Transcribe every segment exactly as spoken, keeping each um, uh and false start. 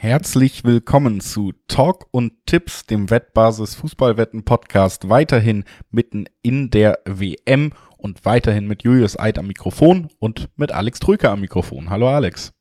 Herzlich willkommen zu Talk und Tipps, dem Wettbasis Fußballwetten Podcast, weiterhin mitten in der W M und weiterhin mit Julius Eid am Mikrofon und mit Alex Trüker am Mikrofon. Hallo Alex.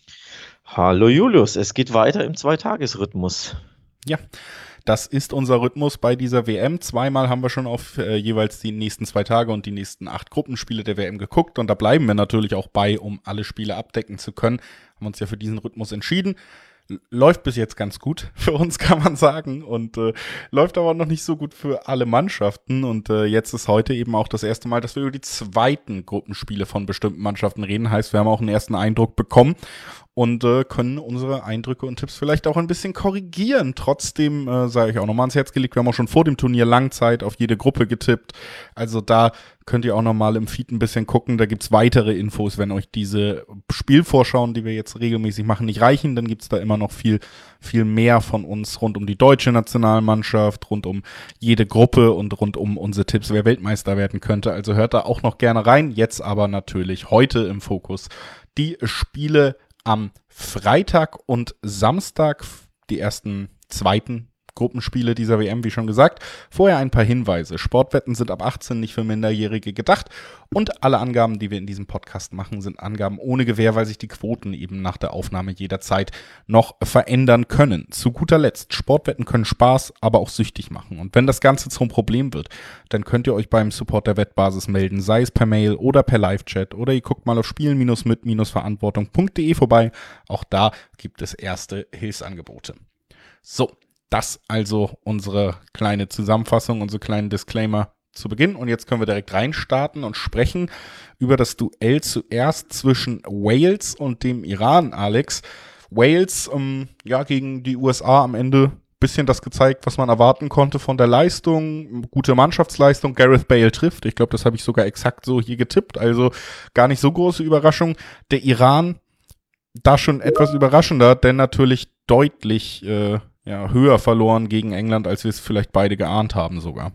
Hallo Julius, es geht weiter im Zweitagesrhythmus. Ja, das ist unser Rhythmus bei dieser W M. Zweimal haben wir schon auf äh, jeweils die nächsten zwei Tage und die nächsten acht Gruppenspiele der W M geguckt und da bleiben wir natürlich auch bei, um alle Spiele abdecken zu können. Haben uns ja für diesen Rhythmus entschieden. Läuft bis jetzt ganz gut für uns, kann man sagen, und äh, läuft aber noch nicht so gut für alle Mannschaften. Und äh, jetzt ist heute eben auch das erste Mal, dass wir über die zweiten Gruppenspiele von bestimmten Mannschaften reden. Heißt, wir haben auch einen ersten Eindruck bekommen und äh, können unsere Eindrücke und Tipps vielleicht auch ein bisschen korrigieren. Trotzdem äh, sei ich auch nochmal ans Herz gelegt, wir haben auch schon vor dem Turnier Langzeit auf jede Gruppe getippt. Also da könnt ihr auch nochmal im Feed ein bisschen gucken. Da gibt's weitere Infos, wenn euch diese Spielvorschauen, die wir jetzt regelmäßig machen, nicht reichen. Dann gibt's da immer noch viel, viel mehr von uns rund um die deutsche Nationalmannschaft, rund um jede Gruppe und rund um unsere Tipps, wer Weltmeister werden könnte. Also hört da auch noch gerne rein. Jetzt aber natürlich heute im Fokus die Spiele am Freitag und Samstag, die ersten zweiten Gruppenspiele dieser W M, wie schon gesagt. Vorher ein paar Hinweise. Sportwetten sind ab achtzehn nicht für Minderjährige gedacht und alle Angaben, die wir in diesem Podcast machen, sind Angaben ohne Gewähr, weil sich die Quoten eben nach der Aufnahme jederzeit noch verändern können. Zu guter Letzt, Sportwetten können Spaß, aber auch süchtig machen. Und wenn das Ganze zum Problem wird, dann könnt ihr euch beim Support der Wettbasis melden, sei es per Mail oder per Live-Chat oder ihr guckt mal auf spielen-mit-verantwortung punkt de vorbei. Auch da gibt es erste Hilfsangebote. So. Das also unsere kleine Zusammenfassung, unsere kleinen Disclaimer zu Beginn. Und jetzt können wir direkt reinstarten und sprechen über das Duell zuerst zwischen Wales und dem Iran, Alex. Wales, ähm, ja, gegen die U S A am Ende bisschen das gezeigt, was man erwarten konnte von der Leistung. Gute Mannschaftsleistung, Gareth Bale trifft. Ich glaube, das habe ich sogar exakt so hier getippt. Also gar nicht so große Überraschung. Der Iran, da schon etwas überraschender, denn natürlich deutlich äh, ja, höher verloren gegen England, als wir es vielleicht beide geahnt haben sogar.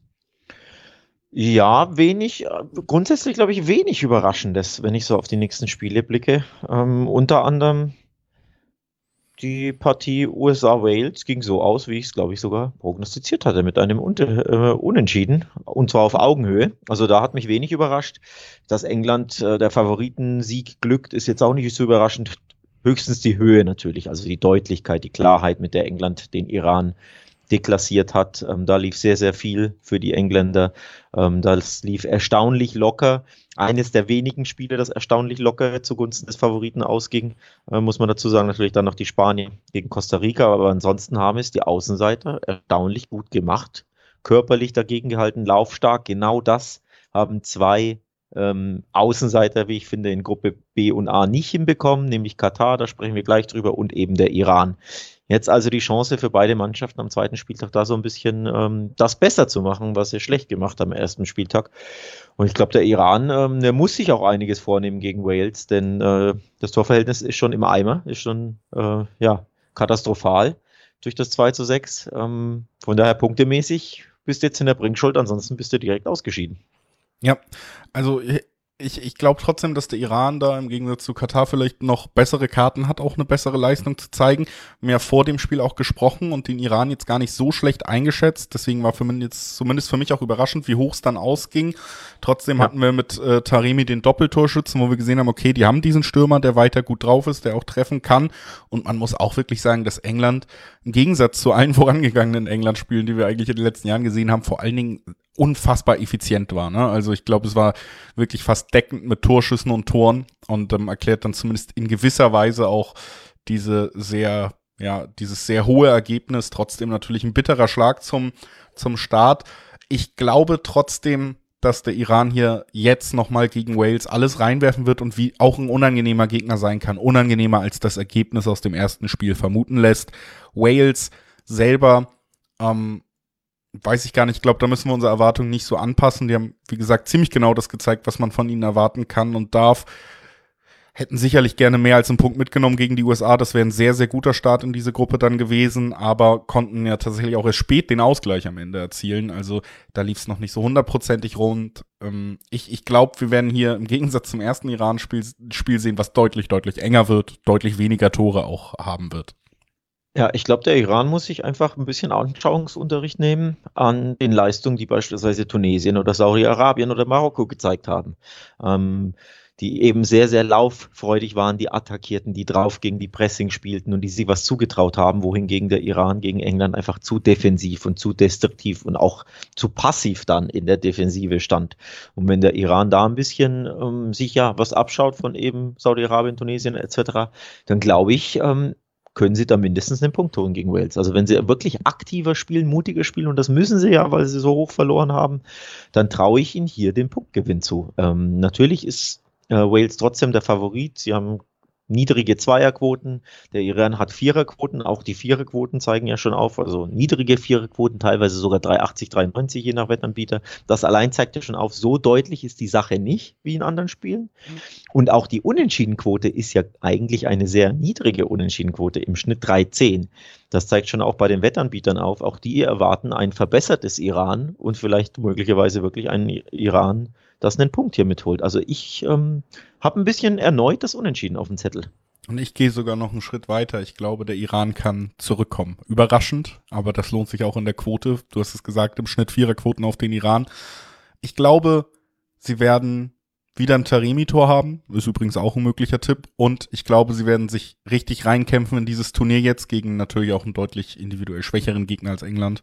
Ja, wenig, grundsätzlich glaube ich wenig Überraschendes, wenn ich so auf die nächsten Spiele blicke. Ähm, unter anderem die Partie U S A-Wales ging so aus, wie ich es glaube ich sogar prognostiziert hatte, mit einem Unter- äh, Unentschieden, und zwar auf Augenhöhe. Also da hat mich wenig überrascht. Dass England äh, der Favoritensieg glückt, ist jetzt auch nicht so überraschend. Höchstens die Höhe natürlich, also die Deutlichkeit, die Klarheit, mit der England den Iran deklassiert hat. Ähm, da lief sehr, sehr viel für die Engländer. Ähm, das lief erstaunlich locker. Eines der wenigen Spiele, das erstaunlich locker zugunsten des Favoriten ausging, äh, muss man dazu sagen. Natürlich dann noch die Spanier gegen Costa Rica, aber ansonsten haben es die Außenseiter erstaunlich gut gemacht. Körperlich dagegen gehalten, laufstark. Genau das haben zwei Ähm, Außenseiter, wie ich finde, in Gruppe B und A nicht hinbekommen, nämlich Katar, da sprechen wir gleich drüber, und eben der Iran. Jetzt also die Chance für beide Mannschaften am zweiten Spieltag da so ein bisschen ähm, das besser zu machen, was sie schlecht gemacht haben am ersten Spieltag. Und ich glaube, der Iran, ähm, der muss sich auch einiges vornehmen gegen Wales, denn äh, das Torverhältnis ist schon im Eimer, ist schon äh, ja, katastrophal durch das zwei zu sechs. Ähm, von daher punktemäßig bist du jetzt in der Bringschuld, ansonsten bist du direkt ausgeschieden. Ja, also ich, ich glaube trotzdem, dass der Iran da im Gegensatz zu Katar vielleicht noch bessere Karten hat, auch eine bessere Leistung zu zeigen. Wir haben ja vor dem Spiel auch gesprochen und den Iran jetzt gar nicht so schlecht eingeschätzt. Deswegen war für mich jetzt zumindest für mich auch überraschend, wie hoch es dann ausging. Trotzdem ja. hatten wir mit äh, Taremi den Doppeltorschützen, wo wir gesehen haben, okay, die haben diesen Stürmer, der weiter gut drauf ist, der auch treffen kann. Und man muss auch wirklich sagen, dass England im Gegensatz zu allen vorangegangenen England-Spielen, die wir eigentlich in den letzten Jahren gesehen haben, vor allen Dingen unfassbar effizient war. Ne? Also ich glaube, es war wirklich fast deckend mit Torschüssen und Toren und ähm, erklärt dann zumindest in gewisser Weise auch diese sehr, ja, dieses sehr hohe Ergebnis. Trotzdem natürlich ein bitterer Schlag zum, zum Start. Ich glaube trotzdem, dass der Iran hier jetzt nochmal gegen Wales alles reinwerfen wird und wie auch ein unangenehmer Gegner sein kann. Unangenehmer als das Ergebnis aus dem ersten Spiel vermuten lässt. Wales selber, ähm, weiß ich gar nicht, ich glaube, da müssen wir unsere Erwartungen nicht so anpassen. Die haben, wie gesagt, ziemlich genau das gezeigt, was man von ihnen erwarten kann und darf. Hätten sicherlich gerne mehr als einen Punkt mitgenommen gegen die U S A. Das wäre ein sehr, sehr guter Start in diese Gruppe dann gewesen, aber konnten ja tatsächlich auch erst spät den Ausgleich am Ende erzielen. Also da lief es noch nicht so hundertprozentig rund. Ähm, ich ich glaube, wir werden hier im Gegensatz zum ersten Iran-Spiel Spiel sehen, was deutlich, deutlich enger wird, deutlich weniger Tore auch haben wird. Ja, ich glaube, der Iran muss sich einfach ein bisschen Anschauungsunterricht nehmen an den Leistungen, die beispielsweise Tunesien oder Saudi-Arabien oder Marokko gezeigt haben. Ähm, die eben sehr, sehr lauffreudig waren, die attackierten, die draufgingen, die Pressing spielten und die sich was zugetraut haben, wohingegen der Iran gegen England einfach zu defensiv und zu destruktiv und auch zu passiv dann in der Defensive stand. Und wenn der Iran da ein bisschen ähm, sich ja was abschaut von eben Saudi-Arabien, Tunesien et cetera, dann glaube ich, ähm, können sie da mindestens einen Punkt holen gegen Wales. Also wenn sie wirklich aktiver spielen, mutiger spielen, und das müssen sie ja, weil sie so hoch verloren haben, dann traue ich ihnen hier den Punktgewinn zu. Ähm, natürlich ist äh, Wales trotzdem der Favorit. Sie haben niedrige Zweierquoten. Der Iran hat Viererquoten. Auch die Viererquoten zeigen ja schon auf. Also niedrige Viererquoten, teilweise sogar drei achtzig, drei neunzig je nach Wettanbieter. Das allein zeigt ja schon auf, so deutlich ist die Sache nicht wie in anderen Spielen. Und auch die Unentschiedenquote ist ja eigentlich eine sehr niedrige Unentschiedenquote, im Schnitt drei zehn. Das zeigt schon auch bei den Wettanbietern auf. Auch die erwarten ein verbessertes Iran und vielleicht möglicherweise wirklich ein Iran, das einen Punkt hier mitholt. Also ich ähm, habe ein bisschen erneut das Unentschieden auf dem Zettel. Und ich gehe sogar noch einen Schritt weiter. Ich glaube, der Iran kann zurückkommen. Überraschend, aber das lohnt sich auch in der Quote. Du hast es gesagt, im Schnitt Viererquoten auf den Iran. Ich glaube, sie werden wieder ein Taremi-Tor haben. Ist übrigens auch ein möglicher Tipp. Und ich glaube, sie werden sich richtig reinkämpfen in dieses Turnier jetzt gegen natürlich auch einen deutlich individuell schwächeren Gegner als England.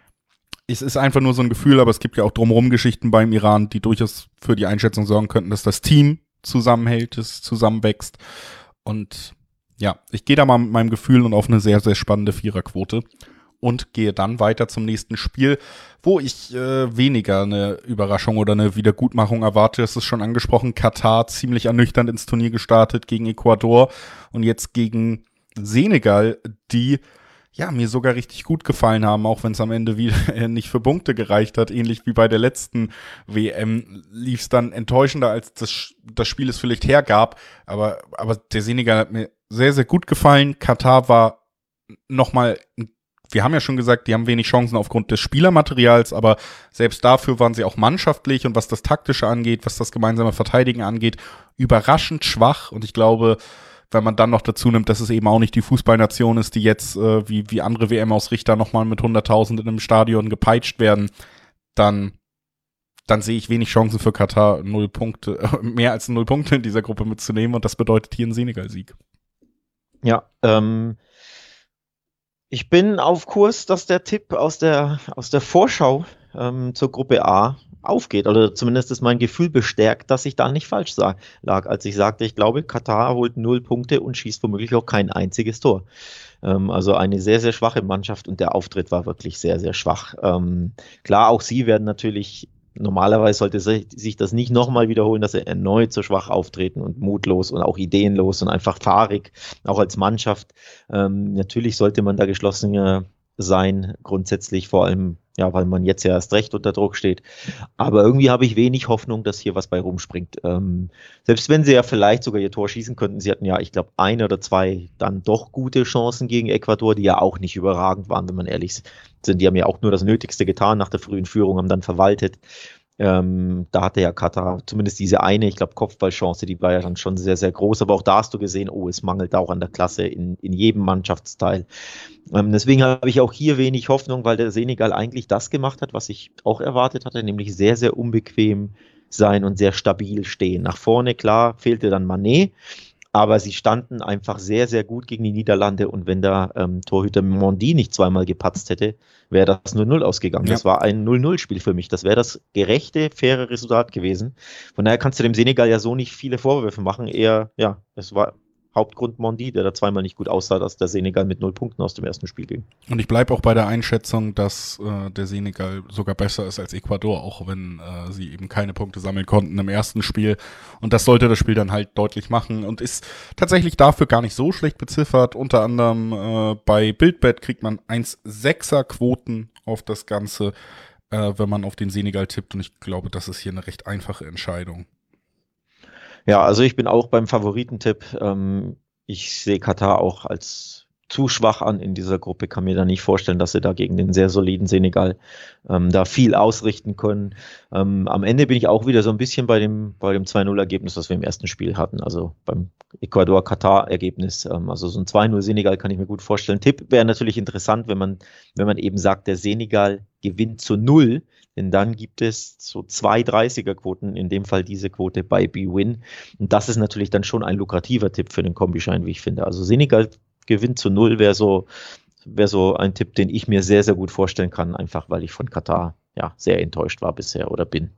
Es ist einfach nur so ein Gefühl, aber es gibt ja auch drumherum Geschichten beim Iran, die durchaus für die Einschätzung sorgen könnten, dass das Team zusammenhält, es zusammenwächst. Und ja, ich gehe da mal mit meinem Gefühl und auf eine sehr, sehr spannende Viererquote und gehe dann weiter zum nächsten Spiel, wo ich äh, weniger eine Überraschung oder eine Wiedergutmachung erwarte. Es ist schon angesprochen, Katar ziemlich ernüchternd ins Turnier gestartet gegen Ecuador und jetzt gegen Senegal, die ja, mir sogar richtig gut gefallen haben, auch wenn es am Ende wieder nicht für Punkte gereicht hat. Ähnlich wie bei der letzten W M lief es dann enttäuschender, als das, das Spiel es vielleicht hergab. Aber, aber der Senegal hat mir sehr, sehr gut gefallen. Katar war nochmal, wir haben ja schon gesagt, die haben wenig Chancen aufgrund des Spielermaterials, aber selbst dafür waren sie auch mannschaftlich und was das Taktische angeht, was das gemeinsame Verteidigen angeht, überraschend schwach. Und ich glaube, wenn man dann noch dazu nimmt, dass es eben auch nicht die Fußballnation ist, die jetzt äh, wie, wie andere W M-Ausrichter nochmal mit hunderttausend in einem Stadion gepeitscht werden, dann, dann sehe ich wenig Chancen für Katar, null Punkte, äh, mehr als null Punkte in dieser Gruppe mitzunehmen und das bedeutet hier ein Senegal-Sieg. Ja, ähm, ich bin auf Kurs, dass der Tipp aus der, aus der Vorschau ähm, zur Gruppe A aufgeht, oder zumindest ist mein Gefühl bestärkt, dass ich da nicht falsch sag, lag, als ich sagte, ich glaube, Katar holt null Punkte und schießt womöglich auch kein einziges Tor. Ähm, also eine sehr, sehr schwache Mannschaft und der Auftritt war wirklich sehr, sehr schwach. Ähm, klar, auch sie werden natürlich, normalerweise sollte sich das nicht nochmal wiederholen, dass sie erneut so schwach auftreten und mutlos und auch ideenlos und einfach fahrig, auch als Mannschaft. Ähm, natürlich sollte man da geschlossener sein, grundsätzlich, vor allem, ja, weil man jetzt ja erst recht unter Druck steht. Aber irgendwie habe ich wenig Hoffnung, dass hier was bei rumspringt. Ähm, selbst wenn sie ja vielleicht sogar ihr Tor schießen könnten, sie hatten ja, ich glaube, ein oder zwei dann doch gute Chancen gegen Ecuador, die ja auch nicht überragend waren, wenn man ehrlich sind. Die haben ja auch nur das Nötigste getan nach der frühen Führung, haben dann verwaltet. Ähm, da hatte ja Katar zumindest diese eine, ich glaube, Kopfballchance, die war ja dann schon sehr, sehr groß. Aber auch da hast du gesehen, oh, es mangelt auch an der Klasse in, in jedem Mannschaftsteil. Ähm, deswegen habe ich auch hier wenig Hoffnung, weil der Senegal eigentlich das gemacht hat, was ich auch erwartet hatte, nämlich sehr, sehr unbequem sein und sehr stabil stehen. Nach vorne, klar, fehlte dann Mané. Aber sie standen einfach sehr, sehr gut gegen die Niederlande und wenn der ähm, Torhüter Mondi nicht zweimal gepatzt hätte, wäre das null null ausgegangen. Ja. Das war ein null null Spiel für mich. Das wäre das gerechte, faire Resultat gewesen. Von daher kannst du dem Senegal ja so nicht viele Vorwürfe machen. Eher, ja, es war Hauptgrund Mondi, der da zweimal nicht gut aussah, dass der Senegal mit null Punkten aus dem ersten Spiel ging. Und ich bleibe auch bei der Einschätzung, dass äh, der Senegal sogar besser ist als Ecuador, auch wenn äh, sie eben keine Punkte sammeln konnten im ersten Spiel. Und das sollte das Spiel dann halt deutlich machen und ist tatsächlich dafür gar nicht so schlecht beziffert. Unter anderem äh, bei Bildbet kriegt man eins Komma sechser Quoten auf das Ganze, äh, wenn man auf den Senegal tippt. Und ich glaube, das ist hier eine recht einfache Entscheidung. Ja, also ich bin auch beim Favoritentipp. Ähm, ich sehe Katar auch als zu schwach an in dieser Gruppe, kann mir da nicht vorstellen, dass sie da gegen den sehr soliden Senegal ähm, da viel ausrichten können. Ähm, am Ende bin ich auch wieder so ein bisschen bei dem, bei dem zwei null Ergebnis, das wir im ersten Spiel hatten, also beim Ecuador-Katar-Ergebnis. Ähm, also so ein zwei null Senegal kann ich mir gut vorstellen. Tipp wäre natürlich interessant, wenn man, wenn man eben sagt, der Senegal gewinnt zu null, denn dann gibt es so zwei dreißiger-Quoten, in dem Fall diese Quote bei B-Win. Und das ist natürlich dann schon ein lukrativer Tipp für den Kombischein, wie ich finde. Also Senegal gewinnt zu null wäre so, wäre so ein Tipp, den ich mir sehr, sehr gut vorstellen kann, einfach weil ich von Katar ja sehr enttäuscht war bisher oder bin.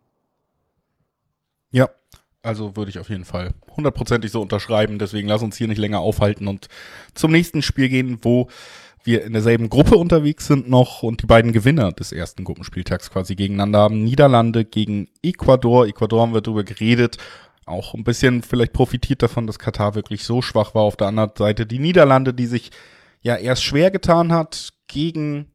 Ja, also würde ich auf jeden Fall hundertprozentig so unterschreiben. Deswegen lass uns hier nicht länger aufhalten und zum nächsten Spiel gehen, wo wir in derselben Gruppe unterwegs sind noch und die beiden Gewinner des ersten Gruppenspieltags quasi gegeneinander haben. Niederlande gegen Ecuador. Ecuador haben wir darüber geredet. Auch ein bisschen vielleicht profitiert davon, dass Katar wirklich so schwach war. Auf der anderen Seite die Niederlande, die sich ja erst schwer getan hat gegen,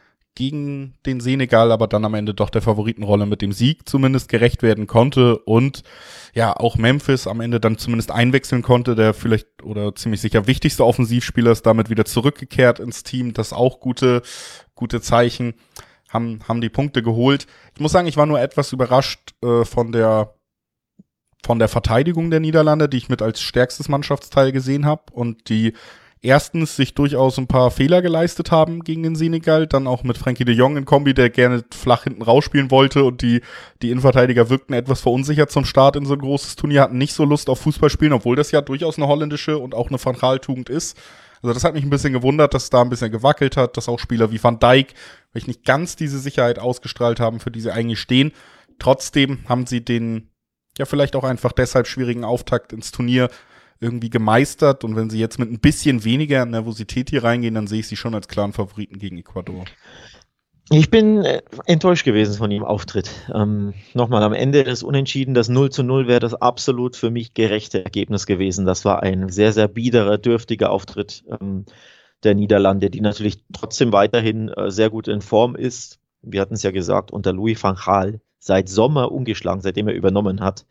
gegen den Senegal, aber dann am Ende doch der Favoritenrolle mit dem Sieg zumindest gerecht werden konnte und ja, auch Memphis am Ende dann zumindest einwechseln konnte, der vielleicht oder ziemlich sicher wichtigste Offensivspieler ist damit wieder zurückgekehrt ins Team. Das auch gute, gute Zeichen, haben, haben die Punkte geholt. Ich muss sagen, ich war nur etwas überrascht äh, von der von der Verteidigung der Niederlande, die ich mit als stärkstes Mannschaftsteil gesehen habe und die erstens sich durchaus ein paar Fehler geleistet haben gegen den Senegal, dann auch mit Frenkie de Jong in Kombi, der gerne flach hinten rausspielen wollte und die die Innenverteidiger wirkten etwas verunsichert zum Start in so ein großes Turnier, hatten nicht so Lust auf Fußball spielen, obwohl das ja durchaus eine holländische und auch eine Van Gaal-Tugend ist. Also das hat mich ein bisschen gewundert, dass es da ein bisschen gewackelt hat, dass auch Spieler wie Van Dijk vielleicht nicht ganz diese Sicherheit ausgestrahlt haben, für die sie eigentlich stehen. Trotzdem haben sie den ja vielleicht auch einfach deshalb schwierigen Auftakt ins Turnier irgendwie gemeistert. Und wenn sie jetzt mit ein bisschen weniger Nervosität hier reingehen, dann sehe ich sie schon als klaren Favoriten gegen Ecuador. Ich bin enttäuscht gewesen von ihrem Auftritt. Ähm, nochmal, am Ende des Unentschieden, das null zu null wäre das absolut für mich gerechte Ergebnis gewesen. Das war ein sehr, sehr biederer, dürftiger Auftritt ähm, der Niederlande, die natürlich trotzdem weiterhin äh, sehr gut in Form ist. Wir hatten es ja gesagt, unter Louis van Gaal seit Sommer ungeschlagen, seitdem er übernommen hat.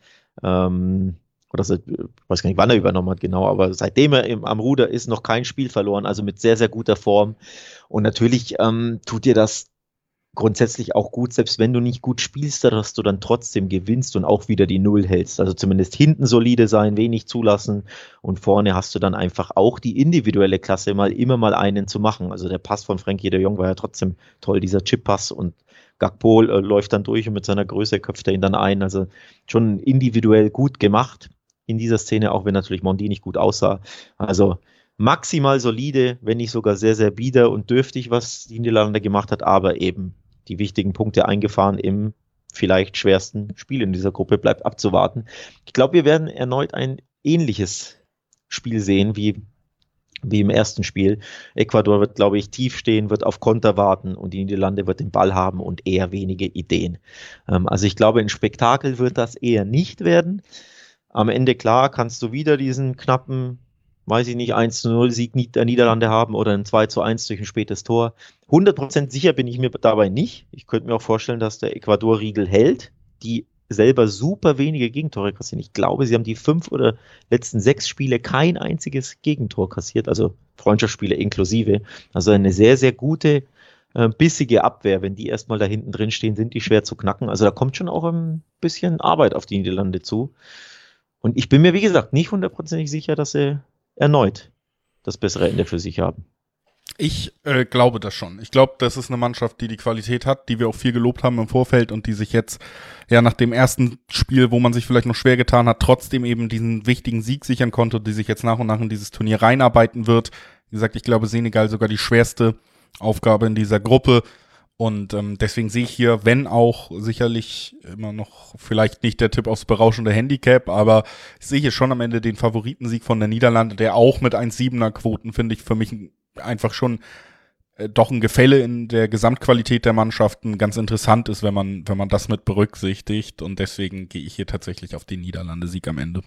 Ähm, oder seit, ich weiß gar nicht, wann er übernommen hat genau, aber seitdem er im, am Ruder ist, noch kein Spiel verloren, also mit sehr, sehr guter Form. Und natürlich ähm, tut dir das grundsätzlich auch gut, selbst wenn du nicht gut spielst, dass du dann trotzdem gewinnst und auch wieder die Null hältst. Also zumindest hinten solide sein, wenig zulassen und vorne hast du dann einfach auch die individuelle Klasse, mal immer mal einen zu machen. Also der Pass von Frenkie de Jong war ja trotzdem toll, dieser Chip-Pass, und Gakpo äh, läuft dann durch und mit seiner Größe köpft er ihn dann ein. Also schon individuell gut gemacht in dieser Szene, auch wenn natürlich Mondi nicht gut aussah. Also maximal solide, wenn nicht sogar sehr, sehr bieder und dürftig, was die Niederlande gemacht hat, aber eben die wichtigen Punkte eingefahren im vielleicht schwersten Spiel in dieser Gruppe, bleibt abzuwarten. Ich glaube, wir werden erneut ein ähnliches Spiel sehen wie, wie im ersten Spiel. Ecuador wird, glaube ich, tief stehen, wird auf Konter warten und die Niederlande wird den Ball haben und eher wenige Ideen. Ähm, also ich glaube, ein Spektakel wird das eher nicht werden. Am Ende, klar, kannst du wieder diesen knappen, weiß ich nicht, eins zu null Sieg der Niederlande haben oder ein zwei zu eins durch ein spätes Tor. hundert Prozent sicher bin ich mir dabei nicht. Ich könnte mir auch vorstellen, dass der Ecuador-Riegel hält, die selber super wenige Gegentore kassieren. Ich glaube, sie haben die fünf oder letzten sechs Spiele kein einziges Gegentor kassiert, also Freundschaftsspiele inklusive. Also eine sehr, sehr gute, äh, bissige Abwehr. Wenn die erstmal da hinten drin stehen, sind die schwer zu knacken. Also da kommt schon auch ein bisschen Arbeit auf die Niederlande zu. Und ich bin mir, wie gesagt, nicht hundertprozentig sicher, dass sie erneut das bessere Ende für sich haben. Ich äh, glaube das schon. Ich glaube, das ist eine Mannschaft, die die Qualität hat, die wir auch viel gelobt haben im Vorfeld und die sich jetzt ja nach dem ersten Spiel, wo man sich vielleicht noch schwer getan hat, trotzdem eben diesen wichtigen Sieg sichern konnte, die sich jetzt nach und nach in dieses Turnier reinarbeiten wird. Wie gesagt, ich glaube, Senegal sogar die schwerste Aufgabe in dieser Gruppe. Und ähm, deswegen sehe ich hier, wenn auch sicherlich immer noch vielleicht nicht der Tipp aufs berauschende Handicap, aber ich sehe hier schon am Ende den Favoritensieg von der Niederlande, der auch mit eins Komma siebener Quoten, finde ich, für mich einfach schon äh, doch ein Gefälle in der Gesamtqualität der Mannschaften ganz interessant ist, wenn man wenn man das mit berücksichtigt. Und deswegen gehe ich hier tatsächlich auf den Niederlande-Sieg am Ende.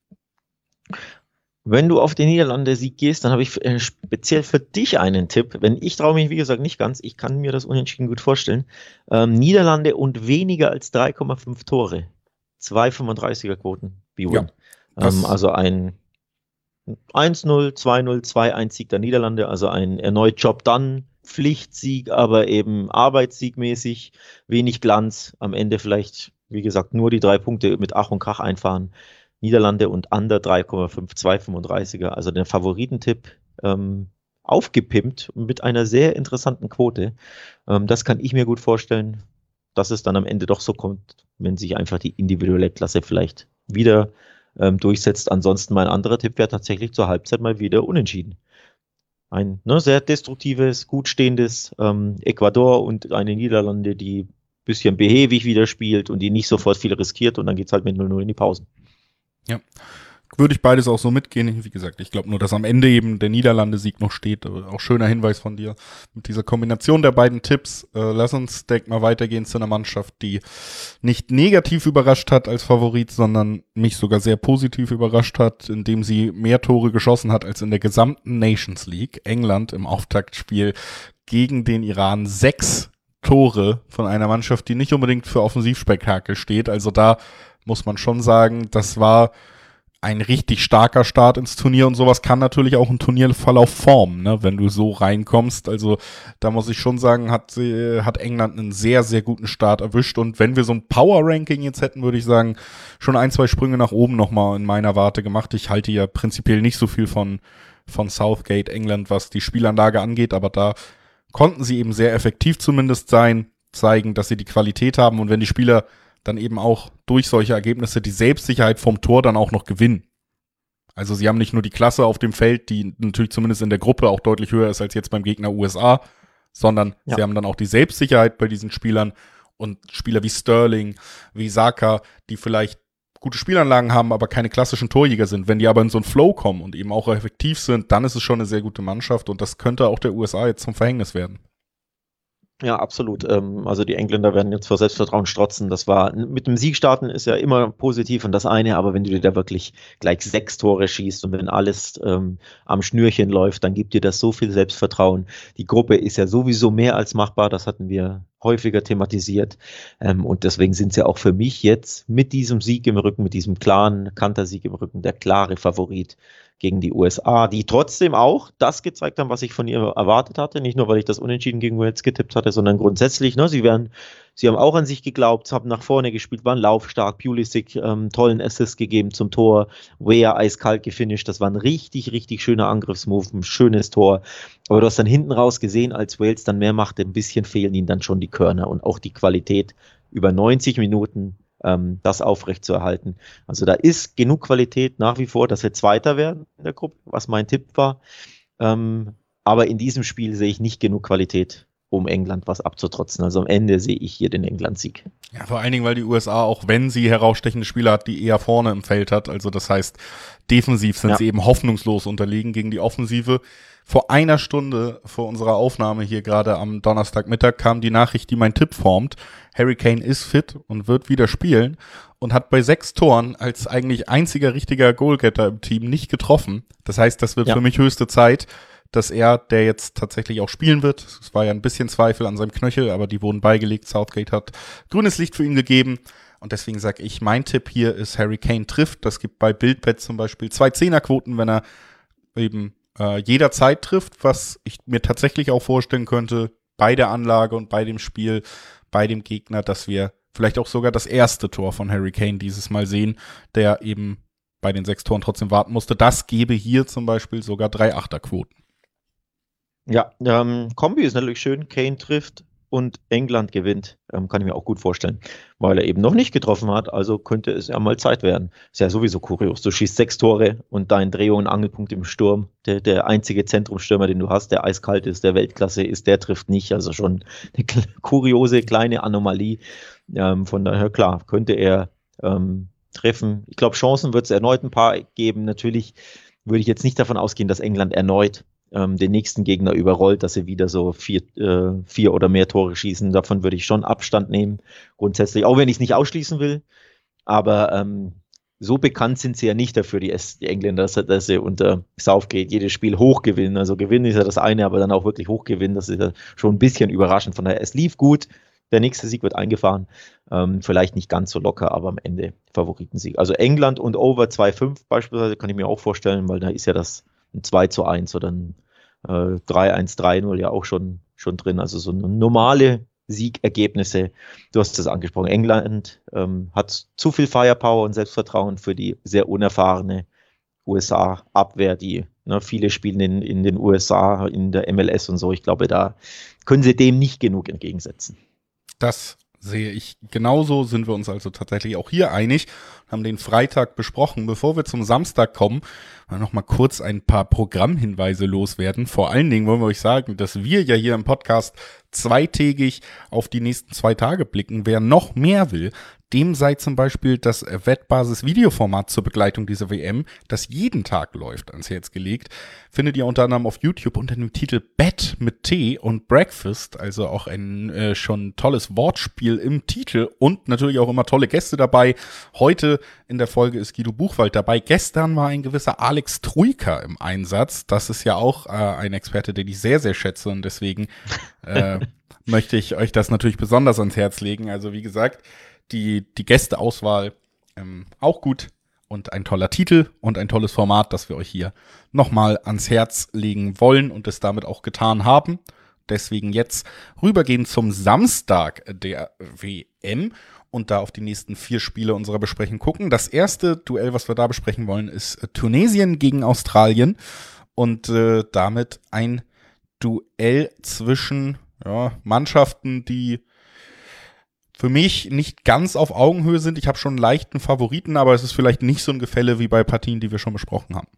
Wenn du auf den Niederlande-Sieg gehst, dann habe ich äh, speziell für dich einen Tipp. Wenn ich traue mich, wie gesagt, nicht ganz. Ich kann mir das Unentschieden gut vorstellen. Ähm, Niederlande und weniger als drei Komma fünf Tore. zwei Komma fünfunddreißiger Quoten. Ja, ähm, also ein eins null, zwei null, zwei eins Sieg der Niederlande, also ein erneut Job-Done, Pflichtsieg, aber eben Arbeitssiegmäßig, wenig Glanz, am Ende vielleicht, wie gesagt, nur die drei Punkte mit Ach und Krach einfahren. Niederlande und Under drei Komma fünf, zwei Komma fünfunddreißiger, also der Favoritentipp ähm, aufgepimpt mit einer sehr interessanten Quote. Ähm, das kann ich mir gut vorstellen, dass es dann am Ende doch so kommt, wenn sich einfach die individuelle Klasse vielleicht wieder ähm, durchsetzt. Ansonsten mein anderer Tipp wäre tatsächlich zur Halbzeit mal wieder unentschieden. Ein ne, sehr destruktives, gut stehendes ähm, Ecuador und eine Niederlande, die ein bisschen behäbig wieder spielt und die nicht sofort viel riskiert und dann geht es halt mit null null in die Pausen. Ja, würde ich beides auch so mitgehen. Wie gesagt, ich glaube nur, dass am Ende eben der Niederlande-Sieg noch steht. Auch schöner Hinweis von dir mit dieser Kombination der beiden Tipps. Äh, lass uns, denk mal, weitergehen zu einer Mannschaft, die nicht negativ überrascht hat als Favorit, sondern mich sogar sehr positiv überrascht hat, indem sie mehr Tore geschossen hat als in der gesamten Nations League. England im Auftaktspiel gegen den Iran. Sechs Tore von einer Mannschaft, die nicht unbedingt für Offensivspektakel steht. Also da muss man schon sagen, das war ein richtig starker Start ins Turnier und sowas kann natürlich auch einen Turnierverlauf formen, ne, wenn du so reinkommst. Also da muss ich schon sagen, hat, hat England einen sehr, sehr guten Start erwischt und wenn wir so ein Power-Ranking jetzt hätten, würde ich sagen, schon ein, zwei Sprünge nach oben nochmal in meiner Warte gemacht. Ich halte ja prinzipiell nicht so viel von, von Southgate, England, was die Spielanlage angeht, aber da konnten sie eben sehr effektiv zumindest sein, zeigen, dass sie die Qualität haben und wenn die Spieler dann eben auch durch solche Ergebnisse die Selbstsicherheit vom Tor dann auch noch gewinnen. Also sie haben nicht nur die Klasse auf dem Feld, die natürlich zumindest in der Gruppe auch deutlich höher ist als jetzt beim Gegner U S A, sondern ja. sie haben dann auch die Selbstsicherheit bei diesen Spielern und Spieler wie Sterling, wie Saka, die vielleicht gute Spielanlagen haben, aber keine klassischen Torjäger sind. Wenn die aber in so einen Flow kommen und eben auch effektiv sind, dann ist es schon eine sehr gute Mannschaft und das könnte auch der U S A jetzt zum Verhängnis werden. Ja, absolut. Ähm, also die Engländer werden jetzt vor Selbstvertrauen strotzen. Das war, mit dem Sieg starten ist ja immer positiv und das eine, aber wenn du dir da wirklich gleich sechs Tore schießt und wenn alles ähm, am Schnürchen läuft, dann gibt dir das so viel Selbstvertrauen. Die Gruppe ist ja sowieso mehr als machbar, das hatten wir häufiger thematisiert ähm, und deswegen sind sie auch für mich jetzt mit diesem Sieg im Rücken, mit diesem klaren Kantersieg im Rücken, der klare Favorit gegen die U S A, die trotzdem auch das gezeigt haben, was ich von ihr erwartet hatte. Nicht nur, weil ich das Unentschieden gegen Wales getippt hatte, sondern grundsätzlich. Ne, sie werden, sie haben auch an sich geglaubt, haben nach vorne gespielt, waren laufstark. Pulisic ähm, tollen Assist gegeben zum Tor. Weah eiskalt gefinisht. Das war ein richtig, richtig schöner Angriffsmove, ein schönes Tor. Aber du hast dann hinten raus gesehen, als Wales dann mehr machte, ein bisschen fehlen ihnen dann schon die Körner und auch die Qualität über neunzig Minuten. Das aufrechtzuerhalten. Also da ist genug Qualität nach wie vor, dass wir Zweiter werden in der Gruppe, was mein Tipp war. Ähm, aber in diesem Spiel sehe ich nicht genug Qualität, um England was abzutrotzen. Also am Ende sehe ich hier den England-Sieg. Ja, vor allen Dingen, weil die U S A, auch wenn sie herausstechende Spieler hat, die eher vorne im Feld hat, also das heißt, defensiv sind ja. sie eben hoffnungslos unterlegen gegen die Offensive. Vor einer Stunde vor unserer Aufnahme hier gerade am Donnerstagmittag kam die Nachricht, die mein Tipp formt. Harry Kane ist fit und wird wieder spielen und hat bei sechs Toren als eigentlich einziger richtiger Goalgetter im Team nicht getroffen. Das heißt, das wird ja. für mich höchste Zeit, dass er, der jetzt tatsächlich auch spielen wird. Es war ja ein bisschen Zweifel an seinem Knöchel, aber die wurden beigelegt. Southgate hat grünes Licht für ihn gegeben. Und deswegen sage ich, mein Tipp hier ist, Harry Kane trifft. Das gibt bei Bildbet zum Beispiel zwei Zehnerquoten, wenn er eben äh, jederzeit trifft, was ich mir tatsächlich auch vorstellen könnte, bei der Anlage und bei dem Spiel, bei dem Gegner, dass wir vielleicht auch sogar das erste Tor von Harry Kane dieses Mal sehen, der eben bei den sechs Toren trotzdem warten musste. Das gebe hier zum Beispiel sogar drei Achterquoten. Ja, ähm, Kombi ist natürlich schön. Kane trifft und England gewinnt. Ähm, kann ich mir auch gut vorstellen, weil er eben noch nicht getroffen hat. Also könnte es ja mal Zeit werden. Ist ja sowieso kurios. Du schießt sechs Tore und dein Dreh- und Angelpunkt im Sturm, der, der einzige Zentrumstürmer, den du hast, der eiskalt ist, der Weltklasse ist, der trifft nicht. Also schon eine kuriose kleine Anomalie. Ähm, von daher, klar, könnte er ähm, treffen. Ich glaube, Chancen wird es erneut ein paar geben. Natürlich würde ich jetzt nicht davon ausgehen, dass England erneut ähm, den nächsten Gegner überrollt, dass sie wieder so vier, äh, vier oder mehr Tore schießen. Davon würde ich schon Abstand nehmen, grundsätzlich, auch wenn ich es nicht ausschließen will. Aber ähm, so bekannt sind sie ja nicht dafür, die, die Engländer, dass, dass sie unter Southgate jedes Spiel hoch gewinnen. Also gewinnen ist ja das eine, aber dann auch wirklich hoch gewinnen, das ist ja schon ein bisschen überraschend. Von daher, es lief gut. der nächste Sieg wird eingefahren. Ähm, vielleicht nicht ganz so locker, aber am Ende Favoritensieg. Also England und Over zwei fünf beispielsweise kann ich mir auch vorstellen, weil da ist ja das ein zwei zu eins oder ein äh, drei eins, drei null ja auch schon, schon drin. Also so eine normale Siegergebnisse. Du hast das angesprochen. England ähm, hat zu viel Firepower und Selbstvertrauen für die sehr unerfahrene U S A-Abwehr, die ne, viele spielen in, in den U S A, in der M L S und so. Ich glaube, da können sie dem nicht genug entgegensetzen. Das sehe ich genauso, sind wir uns also tatsächlich auch hier einig, haben den Freitag besprochen. Bevor wir zum Samstag kommen, noch mal kurz ein paar Programmhinweise loswerden. Vor allen Dingen wollen wir euch sagen, dass wir ja hier im Podcast zweitägig auf die nächsten zwei Tage blicken. Wer noch mehr will, dem sei zum Beispiel das Wettbasis-Videoformat zur Begleitung dieser W M, das jeden Tag läuft, ans Herz gelegt. Findet ihr unter anderem auf YouTube unter dem Titel Bett mit Tee und Breakfast, also auch ein äh, schon tolles Wortspiel im Titel und natürlich auch immer tolle Gäste dabei. Heute in der Folge ist Guido Buchwald dabei. Gestern war ein gewisser Alex Trujka im Einsatz. Das ist ja auch äh, ein Experte, den ich sehr, sehr schätze und deswegen äh, möchte ich euch das natürlich besonders ans Herz legen. Also wie gesagt, die, die Gästeauswahl ähm, auch gut und ein toller Titel und ein tolles Format, das wir euch hier nochmal ans Herz legen wollen und es damit auch getan haben. Deswegen jetzt rübergehen zum Samstag der W M und da auf die nächsten vier Spiele unserer Besprechung gucken. Das erste Duell, was wir da besprechen wollen, ist Tunesien gegen Australien und äh, damit ein Duell zwischen ja, Mannschaften, die für mich nicht ganz auf Augenhöhe sind. Ich habe schon einen leichten Favoriten, aber es ist vielleicht nicht so ein Gefälle wie bei Partien, die wir schon besprochen haben.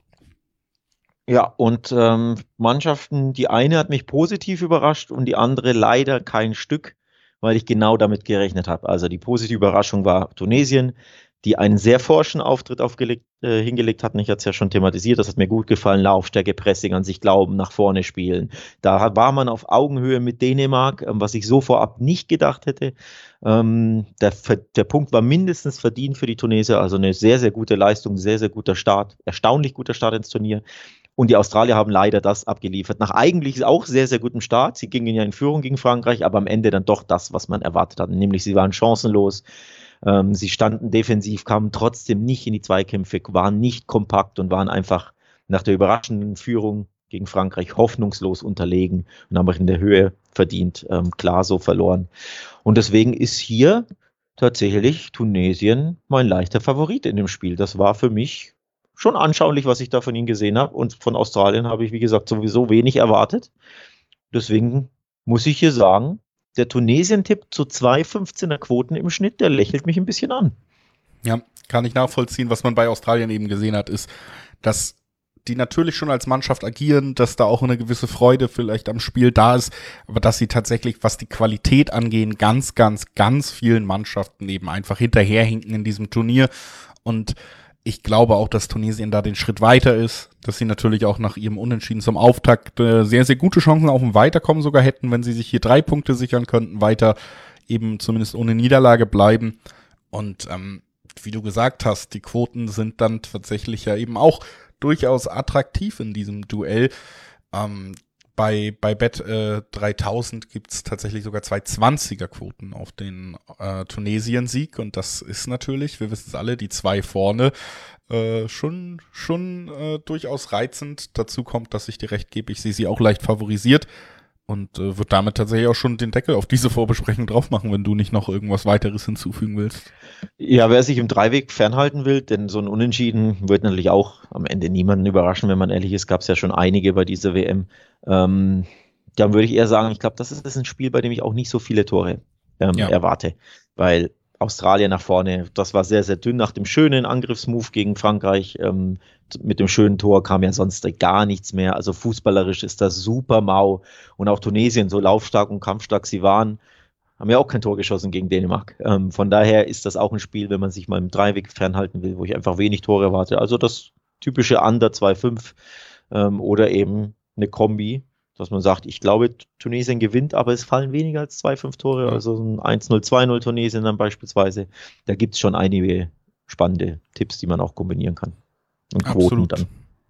Ja, und ähm, Mannschaften, die eine hat mich positiv überrascht und die andere leider kein Stück, weil ich genau damit gerechnet habe. Also die positive Überraschung war Tunesien, die einen sehr forschen Auftritt aufgelegt, äh, hingelegt hatten. Ich hatte es ja schon thematisiert, das hat mir gut gefallen. Laufstärke, Pressing, an sich glauben, nach vorne spielen. Da war man auf Augenhöhe mit Dänemark, ähm, was ich so vorab nicht gedacht hätte. Ähm, der, der Punkt war mindestens verdient für die Tunesier, also eine sehr, sehr gute Leistung, sehr, sehr guter Start, erstaunlich guter Start ins Turnier. Und die Australier haben leider das abgeliefert. Nach eigentlich auch sehr, sehr gutem Start. Sie gingen ja in Führung gegen Frankreich, aber am Ende dann doch das, was man erwartet hat. Nämlich sie waren chancenlos. Ähm, sie standen defensiv, kamen trotzdem nicht in die Zweikämpfe, waren nicht kompakt und waren einfach nach der überraschenden Führung gegen Frankreich hoffnungslos unterlegen und haben auch in der Höhe verdient, ähm, klar so verloren. Und deswegen ist hier tatsächlich Tunesien mein leichter Favorit in dem Spiel. Das war für mich schon anschaulich, was ich da von ihnen gesehen habe. Und von Australien habe ich, wie gesagt, sowieso wenig erwartet. Deswegen muss ich hier sagen, der Tunesien-Tipp zu zwei fünfzehner Quoten im Schnitt, der lächelt mich ein bisschen an. Ja, kann ich nachvollziehen. Was man bei Australien eben gesehen hat, ist, dass die natürlich schon als Mannschaft agieren, dass da auch eine gewisse Freude vielleicht am Spiel da ist, aber dass sie tatsächlich, was die Qualität angehen, ganz, ganz, ganz vielen Mannschaften eben einfach hinterherhinken in diesem Turnier. Und ich glaube auch, dass Tunesien da den Schritt weiter ist, dass sie natürlich auch nach ihrem Unentschieden zum Auftakt äh, sehr, sehr gute Chancen auf ein Weiterkommen sogar hätten, wenn sie sich hier drei Punkte sichern könnten, weiter eben zumindest ohne Niederlage bleiben. Und ähm, wie du gesagt hast, die Quoten sind dann tatsächlich ja eben auch durchaus attraktiv in diesem Duell. Ähm, bei bei Bet äh, dreitausend gibt's tatsächlich sogar zwei zwanziger-Quoten auf den äh, Tunesien-Sieg und das ist natürlich, wir wissen es alle, die zwei vorne äh, schon schon äh, durchaus reizend. Dazu kommt, dass ich dir recht gebe, ich sehe sie auch leicht favorisiert und äh, würde damit tatsächlich auch schon den Deckel auf diese Vorbesprechung drauf machen, wenn du nicht noch irgendwas weiteres hinzufügen willst. Ja, wer sich im Dreiweg fernhalten will, denn so ein Unentschieden wird natürlich auch am Ende niemanden überraschen, wenn man ehrlich ist, gab es ja schon einige bei dieser W M. Ähm, dann würde ich eher sagen, ich glaube, das ist, das ist ein Spiel, bei dem ich auch nicht so viele Tore ähm, ja. erwarte, weil Australien nach vorne, das war sehr, sehr dünn nach dem schönen Angriffsmove gegen Frankreich. Ähm, mit dem schönen Tor kam ja sonst gar nichts mehr. Also fußballerisch ist das super mau. Und auch Tunesien, so laufstark und kampfstark sie waren, haben ja auch kein Tor geschossen gegen Dänemark. Ähm, von daher ist das auch ein Spiel, wenn man sich mal im Dreiweg fernhalten will, wo ich einfach wenig Tore erwarte. Also das typische Under zwei fünf ähm, oder eben eine Kombi, dass man sagt, ich glaube, Tunesien gewinnt, aber es fallen weniger als zwei fünf Tore. Also ein eins null, zwei null Tunesien dann beispielsweise. Da gibt es schon einige spannende Tipps, die man auch kombinieren kann. Und Quoten Absolut. dann.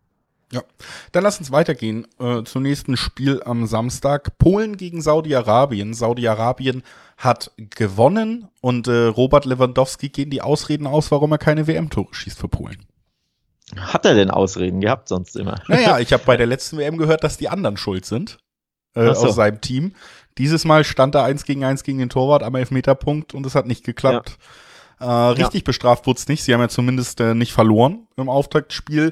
Ja, dann lass uns weitergehen äh, zum nächsten Spiel am Samstag. Polen gegen Saudi-Arabien. Saudi-Arabien hat gewonnen und äh, Robert Lewandowski gehen die Ausreden aus, warum er keine W M-Tore schießt für Polen. Hat er denn Ausreden gehabt sonst immer? Naja, ich habe bei der letzten W M gehört, dass die anderen schuld sind äh, Ach so. aus seinem Team. Dieses Mal stand er eins gegen eins gegen den Torwart am Elfmeterpunkt und es hat nicht geklappt. Ja. Äh, richtig ja. bestraft wurde es nicht. Sie haben ja zumindest äh, nicht verloren im Auftaktspiel.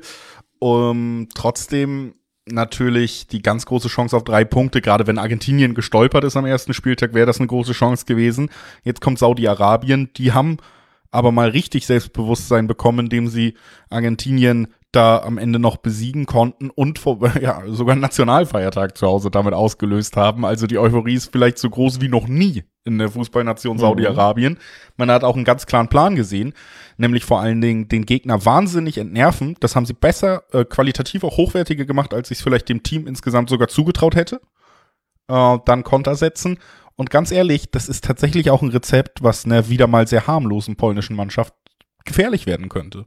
Um, trotzdem natürlich die ganz große Chance auf drei Punkte. Gerade wenn Argentinien gestolpert ist am ersten Spieltag, wäre das eine große Chance gewesen. Jetzt kommt Saudi-Arabien. Die haben aber mal richtig Selbstbewusstsein bekommen, indem sie Argentinien da am Ende noch besiegen konnten und vor, ja, sogar einen Nationalfeiertag zu Hause damit ausgelöst haben. Also die Euphorie ist vielleicht so groß wie noch nie in der Fußballnation Saudi-Arabien. Man hat auch einen ganz klaren Plan gesehen, nämlich vor allen Dingen den Gegner wahnsinnig entnerven. Das haben sie besser, äh, qualitativ auch hochwertiger gemacht, als ich es vielleicht dem Team insgesamt sogar zugetraut hätte. Äh, dann Konter setzen. Und ganz ehrlich, das ist tatsächlich auch ein Rezept, was einer wieder mal sehr harmlosen polnischen Mannschaft gefährlich werden könnte.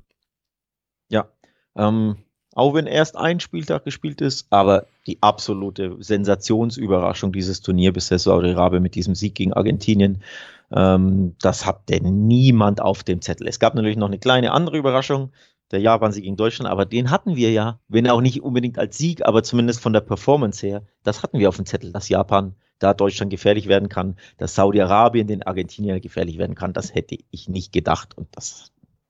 Ja, ähm, auch wenn erst ein Spieltag gespielt ist, aber die absolute Sensationsüberraschung dieses Turnier bisher Saudi-Arabien mit diesem Sieg gegen Argentinien, ähm, das hat denn niemand auf dem Zettel. Es gab natürlich noch eine kleine andere Überraschung, der Japan-Sieg gegen Deutschland, aber den hatten wir ja, wenn auch nicht unbedingt als Sieg, aber zumindest von der Performance her, das hatten wir auf dem Zettel, dass Japan da Deutschland gefährlich werden kann, dass Saudi-Arabien den Argentiniern gefährlich werden kann, das hätte ich nicht gedacht und das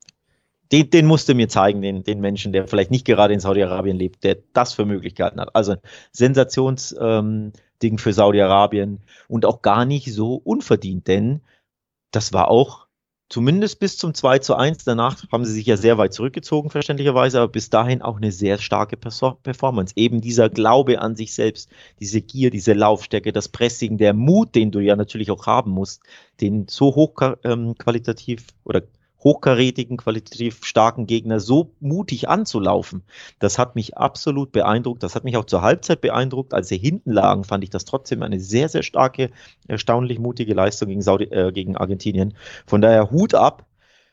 Den, den musste mir zeigen, den, den Menschen, der vielleicht nicht gerade in Saudi-Arabien lebt, der das für möglich gehalten hat. Also Sensationsding ähm, für Saudi-Arabien und auch gar nicht so unverdient, denn das war auch zumindest bis zum zwei zu eins, danach haben sie sich ja sehr weit zurückgezogen, verständlicherweise, aber bis dahin auch eine sehr starke Performance. Eben dieser Glaube an sich selbst, diese Gier, diese Laufstärke, das Pressing, der Mut, den du ja natürlich auch haben musst, den so hoch ähm, qualitativ oder hochkarätigen, qualitativ starken Gegner so mutig anzulaufen. Das hat mich absolut beeindruckt. Das hat mich auch zur Halbzeit beeindruckt. Als sie hinten lagen, fand ich das trotzdem eine sehr, sehr starke, erstaunlich mutige Leistung gegen, Saudi, äh, gegen Argentinien. Von daher Hut ab.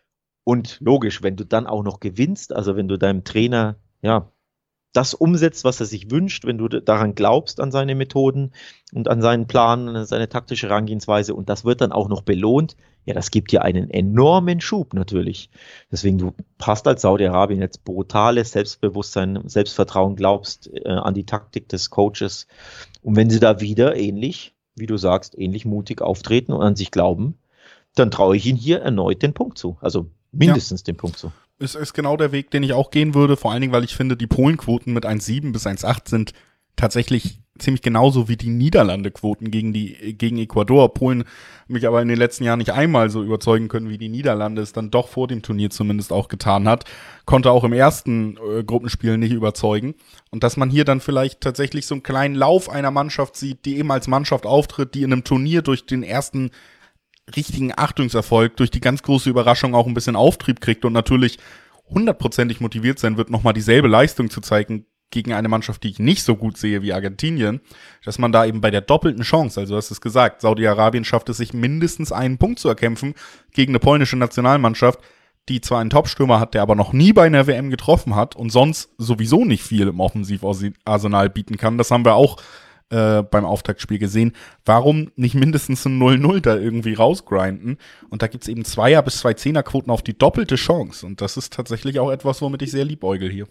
Und logisch, wenn du dann auch noch gewinnst, also wenn du deinem Trainer, ja, das umsetzt, was er sich wünscht, wenn du daran glaubst, an seine Methoden und an seinen Plan, an seine taktische Herangehensweise und das wird dann auch noch belohnt, ja, das gibt dir einen enormen Schub natürlich. Deswegen, du passt als Saudi-Arabien jetzt brutales Selbstbewusstsein, Selbstvertrauen, glaubst äh, an die Taktik des Coaches und wenn sie da wieder ähnlich, wie du sagst, ähnlich mutig auftreten und an sich glauben, dann traue ich ihnen hier erneut den Punkt zu, also mindestens ja. den Punkt zu. Es ist genau der Weg, den ich auch gehen würde, vor allen Dingen, weil ich finde, die Polenquoten mit eins Komma sieben bis eins Komma acht sind tatsächlich ziemlich genauso wie die Niederlande-Quoten gegen die gegen Ecuador. Polen mich aber in den letzten Jahren nicht einmal so überzeugen können, wie die Niederlande es dann doch vor dem Turnier zumindest auch getan hat. Konnte auch im ersten äh, Gruppenspiel nicht überzeugen. Und dass man hier dann vielleicht tatsächlich so einen kleinen Lauf einer Mannschaft sieht, die eben als Mannschaft auftritt, die in einem Turnier durch den ersten richtigen Achtungserfolg, durch die ganz große Überraschung auch ein bisschen Auftrieb kriegt und natürlich hundertprozentig motiviert sein wird, nochmal dieselbe Leistung zu zeigen gegen eine Mannschaft, die ich nicht so gut sehe wie Argentinien, dass man da eben bei der doppelten Chance, also du hast es gesagt, Saudi-Arabien schafft es sich mindestens einen Punkt zu erkämpfen gegen eine polnische Nationalmannschaft, die zwar einen Topstürmer hat, der aber noch nie bei einer W M getroffen hat und sonst sowieso nicht viel im Offensivarsenal bieten kann. Das haben wir auch Äh, beim Auftaktspiel gesehen. Warum nicht mindestens ein null null da irgendwie rausgrinden? Und da gibt es eben Zweier- bis zwei Zehnerquoten auf die doppelte Chance. Und das ist tatsächlich auch etwas, womit ich sehr liebäugel hier.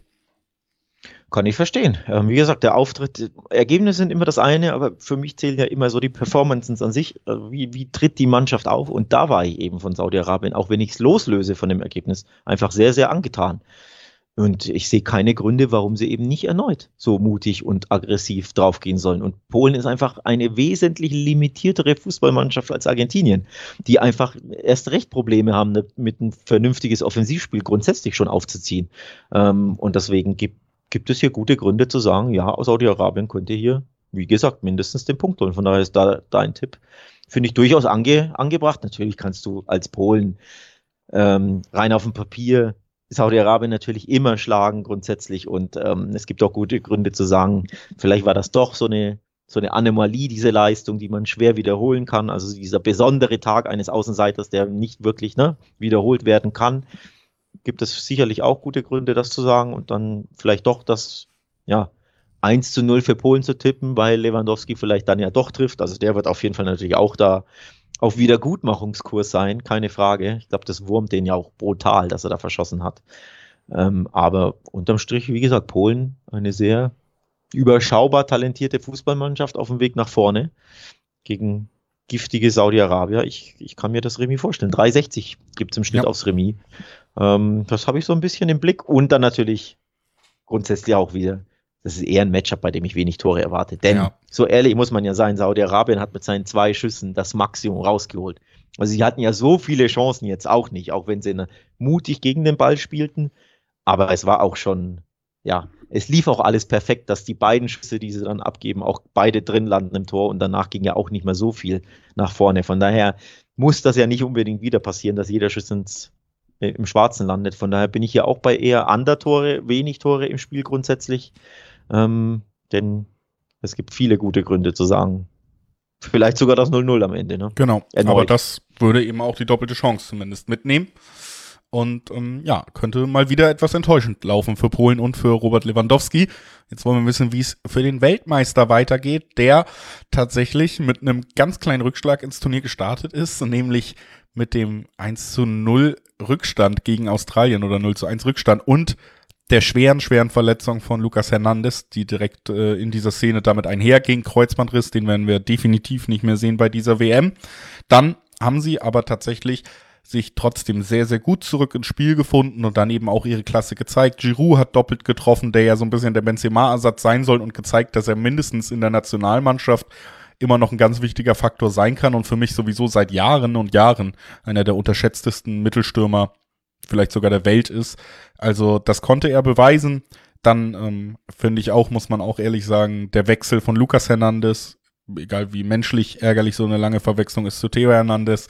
Kann ich verstehen. Ähm, wie gesagt, der Auftritt, Ergebnisse sind immer das eine, aber für mich zählen ja immer so die Performances an sich. Also wie, wie tritt die Mannschaft auf? Und da war ich eben von Saudi-Arabien, auch wenn ich es loslöse von dem Ergebnis, einfach sehr, sehr angetan. Und ich sehe keine Gründe, warum sie eben nicht erneut so mutig und aggressiv draufgehen sollen. Und Polen ist einfach eine wesentlich limitiertere Fußballmannschaft als Argentinien, die einfach erst recht Probleme haben, mit ein vernünftiges Offensivspiel grundsätzlich schon aufzuziehen. Und deswegen gibt, gibt es hier gute Gründe zu sagen, ja, Saudi-Arabien könnte hier, wie gesagt, mindestens den Punkt holen. Von daher ist da dein Tipp, finde ich, durchaus ange, angebracht. Natürlich kannst du als Polen ähm, rein auf dem Papier Saudi-Arabien natürlich immer schlagen grundsätzlich und ähm, es gibt auch gute Gründe zu sagen, vielleicht war das doch so eine, so eine Anomalie, diese Leistung, die man schwer wiederholen kann, also dieser besondere Tag eines Außenseiters, der nicht wirklich ne, wiederholt werden kann, gibt es sicherlich auch gute Gründe, das zu sagen und dann vielleicht doch das ja, eins zu null für Polen zu tippen, weil Lewandowski vielleicht dann ja doch trifft. Also der wird auf jeden Fall natürlich auch da auf Wiedergutmachungskurs sein, keine Frage. Ich glaube, das wurmt den ja auch brutal, dass er da verschossen hat. Ähm, aber unterm Strich, wie gesagt, Polen, eine sehr überschaubar talentierte Fußballmannschaft auf dem Weg nach vorne gegen giftige Saudi-Arabier. Ich, ich kann mir das Remis vorstellen. drei Komma sechzig gibt es im Schnitt Ja. aufs Remis. Ähm, das habe ich so ein bisschen im Blick. Und dann natürlich grundsätzlich auch wieder, das ist eher ein Matchup, bei dem ich wenig Tore erwarte. Denn, Ja. so ehrlich muss man ja sein, Saudi-Arabien hat mit seinen zwei Schüssen das Maximum rausgeholt. Also sie hatten ja so viele Chancen jetzt auch nicht, auch wenn sie mutig gegen den Ball spielten. Aber es war auch schon, ja, es lief auch alles perfekt, dass die beiden Schüsse, die sie dann abgeben, auch beide drin landen im Tor und danach ging ja auch nicht mehr so viel nach vorne. Von daher muss das ja nicht unbedingt wieder passieren, dass jeder Schuss ins, äh, im Schwarzen landet. Von daher bin ich hier auch bei eher Under-Tore, wenig Tore im Spiel grundsätzlich. Ähm, denn es gibt viele gute Gründe zu sagen, vielleicht sogar das null null am Ende. Ne? Genau, Erneut. aber das würde eben auch die doppelte Chance zumindest mitnehmen. Und ähm, ja, könnte mal wieder etwas enttäuschend laufen für Polen und für Robert Lewandowski. Jetzt wollen wir wissen, wie es für den Weltmeister weitergeht, der tatsächlich mit einem ganz kleinen Rückschlag ins Turnier gestartet ist, nämlich mit dem eins zu null Rückstand gegen Australien oder null zu eins Rückstand und der schweren, schweren Verletzung von Lucas Hernandez, die direkt äh, in dieser Szene damit einherging. Kreuzbandriss, den werden wir definitiv nicht mehr sehen bei dieser W M. Dann haben sie aber tatsächlich sich trotzdem sehr, sehr gut zurück ins Spiel gefunden und dann eben auch ihre Klasse gezeigt. Giroud hat doppelt getroffen, der ja so ein bisschen der Benzema-Ersatz sein soll und gezeigt, dass er mindestens in der Nationalmannschaft immer noch ein ganz wichtiger Faktor sein kann und für mich sowieso seit Jahren und Jahren einer der unterschätztesten Mittelstürmer vielleicht sogar der Welt ist. Also das konnte er beweisen. Dann ähm, finde ich auch, muss man auch ehrlich sagen, der Wechsel von Lucas Hernandez, egal wie menschlich ärgerlich so eine lange Verwechslung ist zu Theo Hernandez,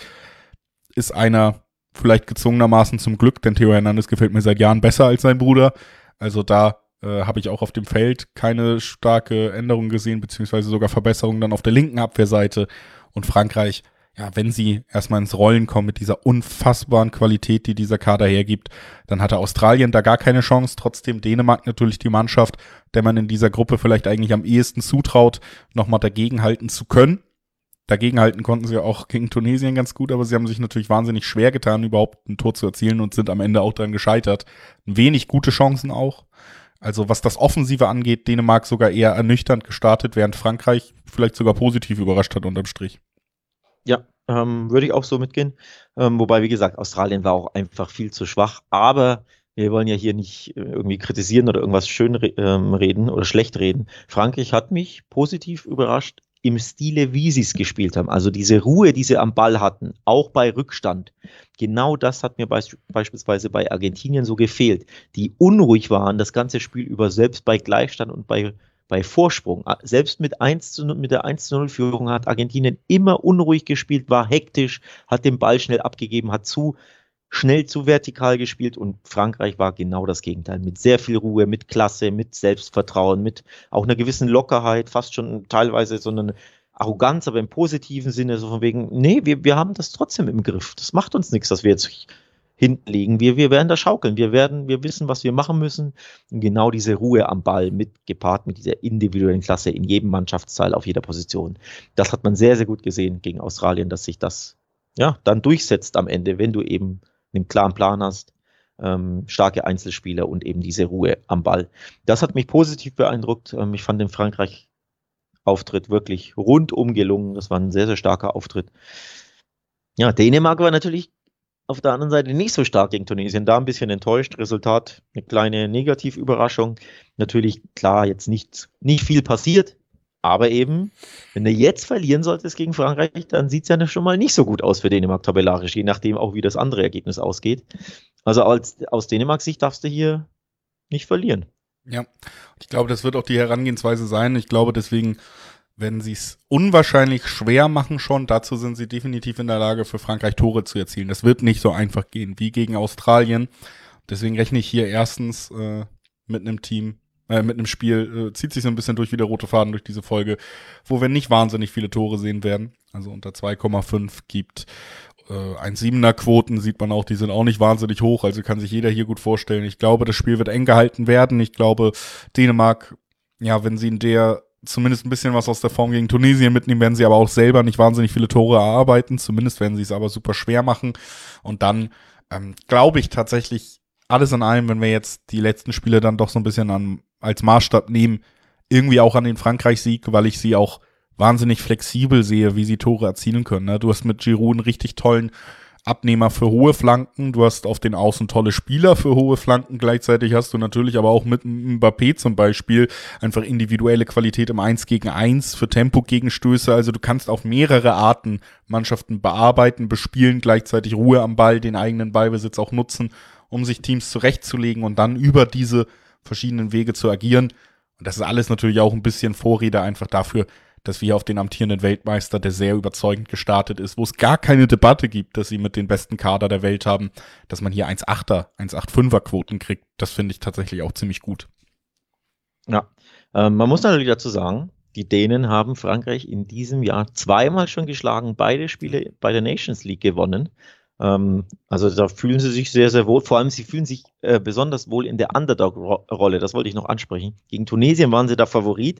ist einer vielleicht gezwungenermaßen zum Glück, denn Theo Hernandez gefällt mir seit Jahren besser als sein Bruder. Also da äh, habe ich auch auf dem Feld keine starke Änderung gesehen, beziehungsweise sogar Verbesserungen dann auf der linken Abwehrseite. Und Frankreich, ja, wenn sie erstmal ins Rollen kommen mit dieser unfassbaren Qualität, die dieser Kader hergibt, dann hatte Australien da gar keine Chance. Trotzdem Dänemark natürlich die Mannschaft, der man in dieser Gruppe vielleicht eigentlich am ehesten zutraut, nochmal dagegenhalten zu können. Dagegenhalten konnten sie auch gegen Tunesien ganz gut, aber sie haben sich natürlich wahnsinnig schwer getan, überhaupt ein Tor zu erzielen und sind am Ende auch dran gescheitert. Wenig gute Chancen auch. Also was das Offensive angeht, Dänemark sogar eher ernüchternd gestartet, während Frankreich vielleicht sogar positiv überrascht hat unterm Strich. Ja, ähm, würde ich auch so mitgehen. Ähm, wobei, wie gesagt, Australien war auch einfach viel zu schwach. Aber wir wollen ja hier nicht irgendwie kritisieren oder irgendwas schön re- ähm, reden oder schlecht reden. Frankreich hat mich positiv überrascht im Stile, wie sie es gespielt haben. Also diese Ruhe, die sie am Ball hatten, auch bei Rückstand. Genau das hat mir beis- beispielsweise bei Argentinien so gefehlt. Die unruhig waren das ganze Spiel über, selbst bei Gleichstand und bei bei Vorsprung. Selbst mit, eins zu null, mit der eins zu null Führung hat Argentinien immer unruhig gespielt, war hektisch, hat den Ball schnell abgegeben, hat zu schnell zu vertikal gespielt und Frankreich war genau das Gegenteil. Mit sehr viel Ruhe, mit Klasse, mit Selbstvertrauen, mit auch einer gewissen Lockerheit, fast schon teilweise so eine Arroganz, aber im positiven Sinne, so von wegen, nee, wir, wir haben das trotzdem im Griff. Das macht uns nichts, dass wir jetzt hinten liegen. Wir, wir werden da schaukeln. Wir werden, wir wissen, was wir machen müssen. Und genau diese Ruhe am Ball mit gepaart mit dieser individuellen Klasse in jedem Mannschaftsteil auf jeder Position. Das hat man sehr, sehr gut gesehen gegen Australien, dass sich das ja dann durchsetzt am Ende, wenn du eben einen klaren Plan hast, ähm, starke Einzelspieler und eben diese Ruhe am Ball. Das hat mich positiv beeindruckt. Ähm, ich fand den Frankreich-Auftritt wirklich rundum gelungen. Das war ein sehr, sehr starker Auftritt. Ja, Dänemark war natürlich auf der anderen Seite nicht so stark gegen Tunesien, da ein bisschen enttäuscht. Resultat, eine kleine Negativüberraschung. Natürlich, klar, jetzt nicht, nicht viel passiert, aber eben, wenn du jetzt verlieren solltest gegen Frankreich, dann sieht es ja schon mal nicht so gut aus für Dänemark tabellarisch, je nachdem auch, wie das andere Ergebnis ausgeht. Also als, aus Dänemarks Sicht darfst du hier nicht verlieren. Ja, ich glaube, das wird auch die Herangehensweise sein. Ich glaube, deswegen wenn sie es unwahrscheinlich schwer machen schon, dazu sind sie definitiv in der Lage, für Frankreich Tore zu erzielen. Das wird nicht so einfach gehen wie gegen Australien. Deswegen rechne ich hier erstens äh, mit einem Team, äh, mit einem Spiel, äh, zieht sich so ein bisschen durch wie der rote Faden durch diese Folge, wo wir nicht wahnsinnig viele Tore sehen werden. Also unter zwei Komma fünf gibt äh, eins Komma siebener Quoten, sieht man auch, die sind auch nicht wahnsinnig hoch, also kann sich jeder hier gut vorstellen. Ich glaube, das Spiel wird eng gehalten werden. Ich glaube, Dänemark ja, wenn sie in der zumindest ein bisschen was aus der Form gegen Tunesien mitnehmen, werden sie aber auch selber nicht wahnsinnig viele Tore erarbeiten. Zumindest werden sie es aber super schwer machen. Und dann ähm, glaube ich tatsächlich, alles in allem, wenn wir jetzt die letzten Spiele dann doch so ein bisschen an, als Maßstab nehmen, irgendwie auch an den Frankreich-Sieg, weil ich sie auch wahnsinnig flexibel sehe, wie sie Tore erzielen können. Ne? Du hast mit Giroud einen richtig tollen Abnehmer für hohe Flanken, du hast auf den Außen tolle Spieler für hohe Flanken, gleichzeitig hast du natürlich aber auch mit Mbappé zum Beispiel einfach individuelle Qualität im eins gegen eins für Tempogegenstöße, also du kannst auf mehrere Arten Mannschaften bearbeiten, bespielen, gleichzeitig Ruhe am Ball, den eigenen Ballbesitz auch nutzen, um sich Teams zurechtzulegen und dann über diese verschiedenen Wege zu agieren. Und das ist alles natürlich auch ein bisschen Vorrede einfach dafür, dass wir auf den amtierenden Weltmeister, der sehr überzeugend gestartet ist, wo es gar keine Debatte gibt, dass sie mit den besten Kader der Welt haben, dass man hier eins Komma achter, eins Komma fünfundachtzig er Quoten kriegt. Das finde ich tatsächlich auch ziemlich gut. Ja, ähm, man muss natürlich dazu sagen, die Dänen haben Frankreich in diesem Jahr zweimal schon geschlagen, beide Spiele bei der Nations League gewonnen. Ähm, also da fühlen sie sich sehr, sehr wohl. Vor allem, sie fühlen sich äh, besonders wohl in der Underdog-Rolle. Das wollte ich noch ansprechen. Gegen Tunesien waren sie da Favorit.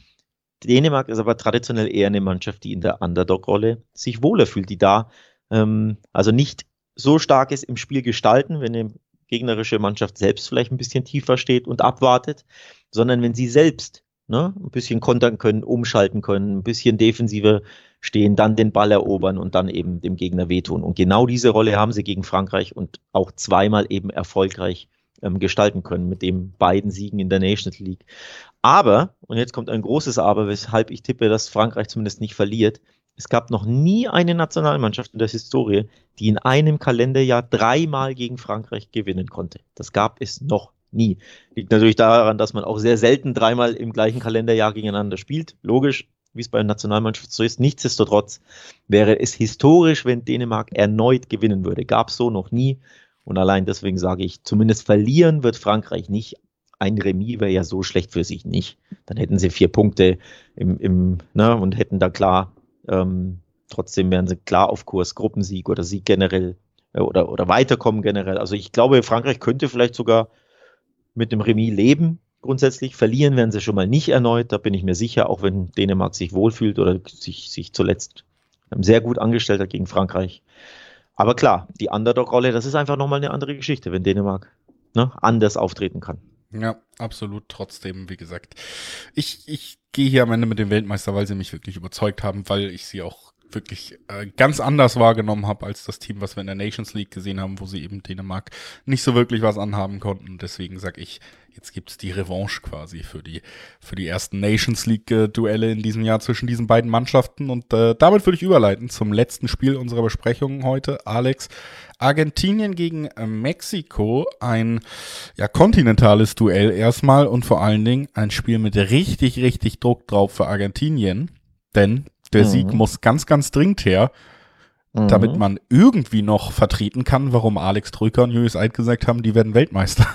Dänemark ist aber traditionell eher eine Mannschaft, die in der Underdog-Rolle sich wohler fühlt, die da ähm, also nicht so stark ist im Spiel gestalten, wenn eine gegnerische Mannschaft selbst vielleicht ein bisschen tiefer steht und abwartet, sondern wenn sie selbst ne, ein bisschen kontern können, umschalten können, ein bisschen defensiver stehen, dann den Ball erobern und dann eben dem Gegner wehtun. Und genau diese Rolle haben sie gegen Frankreich und auch zweimal eben erfolgreich ähm, gestalten können mit den beiden Siegen in der Nations League. Aber, und jetzt kommt ein großes Aber, weshalb ich tippe, dass Frankreich zumindest nicht verliert, es gab noch nie eine Nationalmannschaft in der Historie, die in einem Kalenderjahr dreimal gegen Frankreich gewinnen konnte. Das gab es noch nie. Liegt natürlich daran, dass man auch sehr selten dreimal im gleichen Kalenderjahr gegeneinander spielt. Logisch, wie es bei der Nationalmannschaft so ist. Nichtsdestotrotz wäre es historisch, wenn Dänemark erneut gewinnen würde. Gab es so noch nie. Und allein deswegen sage ich, zumindest verlieren wird Frankreich nicht. Ein Remis wäre ja so schlecht für sich nicht. Dann hätten sie vier Punkte im, im, ne, und hätten da klar, ähm, trotzdem wären sie klar auf Kurs, Gruppensieg oder Sieg generell äh, oder, oder weiterkommen generell. Also ich glaube, Frankreich könnte vielleicht sogar mit dem Remis leben, grundsätzlich. Verlieren werden sie schon mal nicht erneut, da bin ich mir sicher, auch wenn Dänemark sich wohlfühlt oder sich, sich zuletzt ähm, sehr gut angestellt hat gegen Frankreich. Aber klar, die Underdog-Rolle, das ist einfach nochmal eine andere Geschichte, wenn Dänemark ne, anders auftreten kann. Ja, absolut. Trotzdem, wie gesagt, ich, ich gehe hier am Ende mit dem Weltmeister, weil sie mich wirklich überzeugt haben, weil ich sie auch wirklich äh, ganz anders wahrgenommen habe als das Team, was wir in der Nations League gesehen haben, wo sie eben Dänemark nicht so wirklich was anhaben konnten. Deswegen sage ich, jetzt gibt's die Revanche quasi für die für die ersten Nations League äh, Duelle in diesem Jahr zwischen diesen beiden Mannschaften. Und äh, damit würde ich überleiten zum letzten Spiel unserer Besprechung heute, Alex. Argentinien gegen äh, Mexiko, ein ja kontinentales Duell erstmal und vor allen Dingen ein Spiel mit richtig, richtig Druck drauf für Argentinien, denn der mhm. Sieg muss ganz, ganz dringend her, mhm. damit man irgendwie noch vertreten kann, warum Alex Troika und Julius Eid gesagt haben, die werden Weltmeister.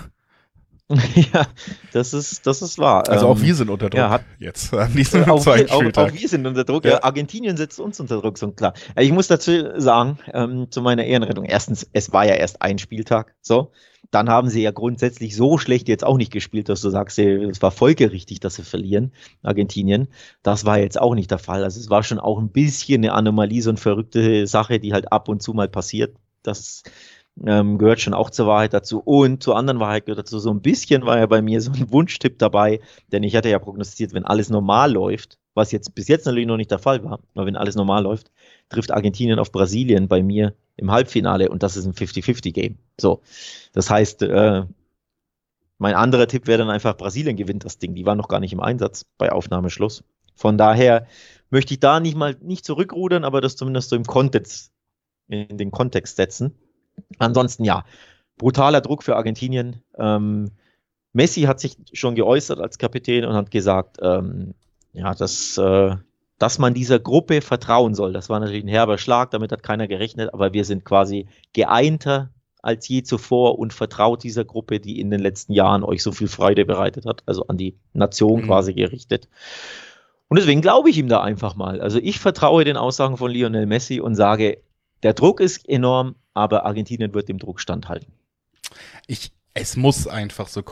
Ja, das ist, das ist wahr. Also auch ähm, wir sind unter Druck ja, hat, jetzt an diesem auch, zweiten wir, Spieltag. Auch, auch wir sind unter Druck. Ja. Ja, Argentinien setzt uns unter Druck, so klar. Ich muss dazu sagen, ähm, zu meiner Ehrenrettung, erstens, es war ja erst ein Spieltag, so. Dann haben sie ja grundsätzlich so schlecht jetzt auch nicht gespielt, dass du sagst, es war folgerichtig, dass sie verlieren, Argentinien. Das war jetzt auch nicht der Fall. Also es war schon auch ein bisschen eine Anomalie, so eine verrückte Sache, die halt ab und zu mal passiert. Das ähm, gehört schon auch zur Wahrheit dazu. Und zur anderen Wahrheit gehört dazu, so ein bisschen war ja bei mir so ein Wunschtipp dabei, denn ich hatte ja prognostiziert, wenn alles normal läuft, was jetzt bis jetzt natürlich noch nicht der Fall war, aber wenn alles normal läuft, trifft Argentinien auf Brasilien bei mir im Halbfinale und das ist ein fünfzig fünfzig Game. So, das heißt, äh, mein anderer Tipp wäre dann einfach, Brasilien gewinnt das Ding. Die waren noch gar nicht im Einsatz bei Aufnahmeschluss. Von daher möchte ich da nicht mal nicht zurückrudern, aber das zumindest so im Kontext, in den Kontext setzen. Ansonsten ja, brutaler Druck für Argentinien. Ähm, Messi hat sich schon geäußert als Kapitän und hat gesagt, ähm, ja, dass, äh, dass man dieser Gruppe vertrauen soll. Das war natürlich ein herber Schlag, damit hat keiner gerechnet, aber wir sind quasi geeinter als je zuvor und vertraut dieser Gruppe, die in den letzten Jahren euch so viel Freude bereitet hat, also an die Nation mhm. quasi gerichtet. Und deswegen glaube ich ihm da einfach mal. Also ich vertraue den Aussagen von Lionel Messi und sage, der Druck ist enorm, aber Argentinien wird dem Druck standhalten. Ich, es muss einfach so kommen.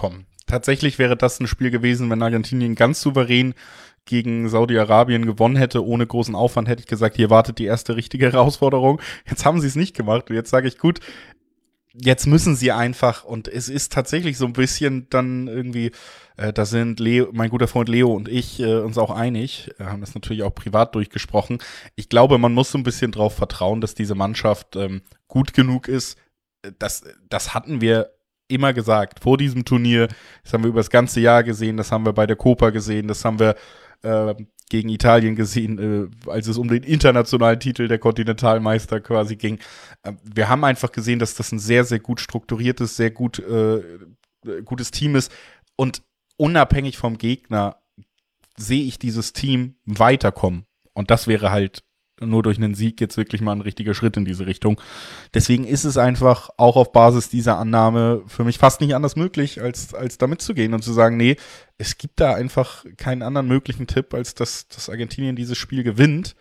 tatsächlich wäre das ein Spiel gewesen, wenn Argentinien ganz souverän gegen Saudi-Arabien gewonnen hätte, ohne großen Aufwand, hätte ich gesagt, hier wartet die erste richtige Herausforderung. Jetzt haben sie es nicht gemacht und jetzt sage ich, gut, jetzt müssen sie einfach, und es ist tatsächlich so ein bisschen dann irgendwie, äh, da sind Leo, mein guter Freund Leo und ich äh, uns auch einig, äh, haben das natürlich auch privat durchgesprochen. Ich glaube, man muss so ein bisschen drauf vertrauen, dass diese Mannschaft ähm, gut genug ist. Das, das hatten wir immer gesagt, vor diesem Turnier, das haben wir über das ganze Jahr gesehen, das haben wir bei der Copa gesehen, das haben wir äh, gegen Italien gesehen, äh, als es um den internationalen Titel der Kontinentalmeister quasi ging. Äh, wir haben einfach gesehen, dass das ein sehr, sehr gut strukturiertes, sehr gut äh, gutes Team ist und unabhängig vom Gegner sehe ich dieses Team weiterkommen und das wäre halt nur durch einen Sieg jetzt wirklich mal ein richtiger Schritt in diese Richtung. Deswegen ist es einfach auch auf Basis dieser Annahme für mich fast nicht anders möglich, als, als da mitzugehen und zu sagen, nee, es gibt da einfach keinen anderen möglichen Tipp, als dass, dass Argentinien dieses Spiel gewinnt.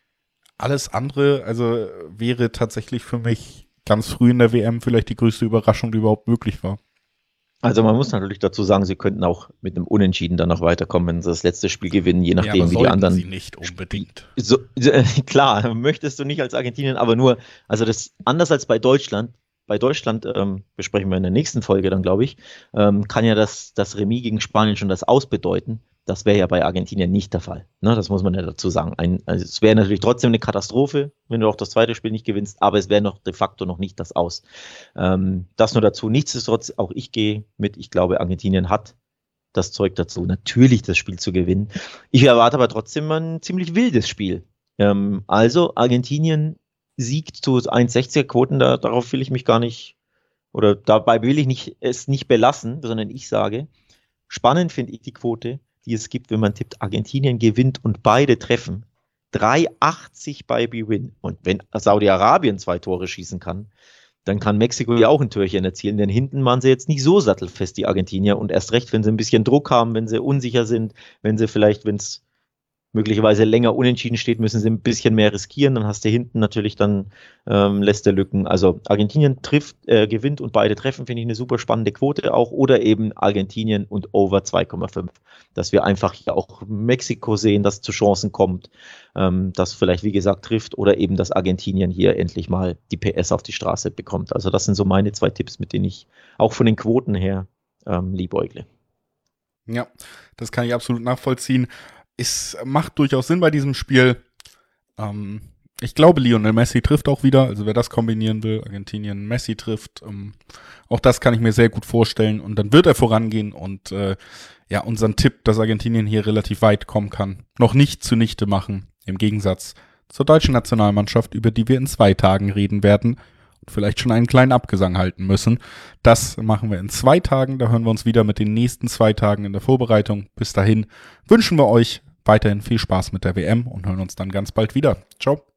Alles andere, also wäre tatsächlich für mich ganz früh in der W M vielleicht die größte Überraschung, die überhaupt möglich war. Also man muss natürlich dazu sagen, sie könnten auch mit einem Unentschieden dann noch weiterkommen, wenn sie das letzte Spiel gewinnen, je nachdem, ja, wie die anderen. Sie nicht unbedingt. So, äh, klar, möchtest du nicht als Argentinien, aber nur, also das anders als bei Deutschland. Bei Deutschland ähm, besprechen wir in der nächsten Folge dann, glaube ich, ähm, kann ja das, das Remis gegen Spanien schon das Aus bedeuten. Das wäre ja bei Argentinien nicht der Fall. Ne, das muss man ja dazu sagen. Ein, also es wäre natürlich trotzdem eine Katastrophe, wenn du auch das zweite Spiel nicht gewinnst, aber es wäre noch de facto noch nicht das Aus. Ähm, das nur dazu. Nichtsdestotrotz, auch ich gehe mit, ich glaube, Argentinien hat das Zeug dazu, natürlich das Spiel zu gewinnen. Ich erwarte aber trotzdem ein ziemlich wildes Spiel. Ähm, also Argentinien siegt zu eins Komma sechziger Quoten, da, darauf will ich mich gar nicht, oder dabei will ich nicht, es nicht belassen, sondern ich sage, spannend finde ich die Quote, die es gibt, wenn man tippt, Argentinien gewinnt und beide treffen. drei Komma achtzig bei B-Win. Und wenn Saudi-Arabien zwei Tore schießen kann, dann kann Mexiko ja auch ein Türchen erzielen, denn hinten waren sie jetzt nicht so sattelfest, die Argentinier. Und erst recht, wenn sie ein bisschen Druck haben, wenn sie unsicher sind, wenn sie vielleicht, wenn es möglicherweise länger unentschieden steht, müssen sie ein bisschen mehr riskieren. Dann hast du hinten natürlich dann, ähm, lässt der Lücken. Also Argentinien trifft, äh, gewinnt und beide treffen, finde ich eine super spannende Quote auch. Oder eben Argentinien und over zwei Komma fünf. Dass wir einfach hier auch Mexiko sehen, das zu Chancen kommt, ähm, das vielleicht, wie gesagt, trifft. Oder eben, dass Argentinien hier endlich mal die P S auf die Straße bekommt. Also das sind so meine zwei Tipps, mit denen ich auch von den Quoten her ähm, liebäugle. Ja, das kann ich absolut nachvollziehen. Es macht durchaus Sinn bei diesem Spiel. Ähm, ich glaube, Lionel Messi trifft auch wieder. Also wer das kombinieren will, Argentinien Messi trifft. Ähm, auch das kann ich mir sehr gut vorstellen. Und dann wird er vorangehen und äh, ja unseren Tipp, dass Argentinien hier relativ weit kommen kann, noch nicht zunichte machen. Im Gegensatz zur deutschen Nationalmannschaft, über die wir in zwei Tagen reden werden. Vielleicht schon einen kleinen Abgesang halten müssen. Das machen wir in zwei Tagen. Da hören wir uns wieder mit den nächsten zwei Tagen in der Vorbereitung. Bis dahin wünschen wir euch weiterhin viel Spaß mit der W M und hören uns dann ganz bald wieder. Ciao.